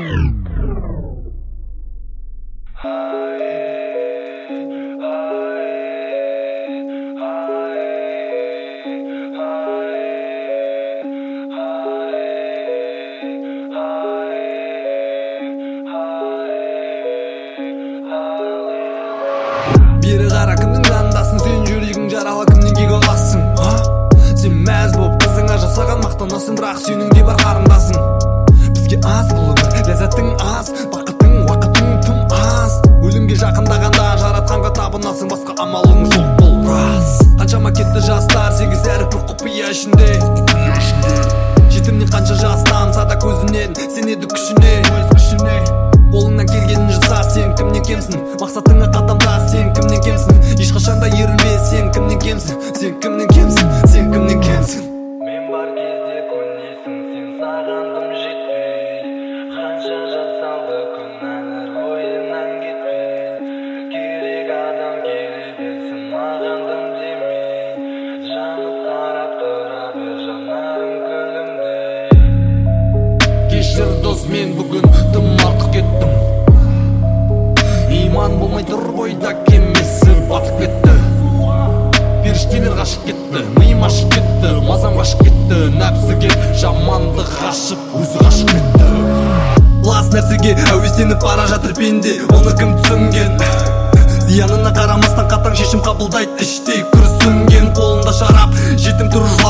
Бері қара кімнің жанындасын, сен жүрегің жаралы кімнен кек аласың? Сен мәз болып қызыңа жасаған мақтанасың, бірақ сенің де бар қарындасың. Бізге аз бұл өмір, ләззатың аз, бақытың уақытың тым аз. Өлімге жақындағанда жаратқанға табынасың, басқа амалың жоқ, бұл рас. Қаншама кетті жастар, сегіз әріп бір құпия ішінде. Жетімнен қанша жас тамса да көзінен, сенеді күшіне, өз күшіне. Қолыңнан келгенін жаса, сен кімнен кемсің? Мақсатыңа қадамда, сен кімнен кемсің? Ешқашанда ерілме, сен кімнен кемсің? Сен кімнен кемсің? Сен кімнен кемсің? Мен бар кезде көнесің, сен сағындым жетпей. Қанша жасалды күнәлар ойынан кетпей. Керек адам келе берсін, мағандым демей. Жанып қарап тұра бер, жанарың күлімдей. Кешір дос, мен бүгін тым артық кеттім. Иман болмай тұр бойда кемесі батып кетті. Періштелер қашып кетті, миым ашып кетті, мазам қашып кетті. Нәпсіге жамандық ғашып, өзі қашып кетті. Лас нәрсеге әуестеніп бара жатыр пенде, оны кім түсінген? Зиянына қарамастан қатаң шешім қабылдайды, іштей күрсінген. Қолында шарап, жетім тұр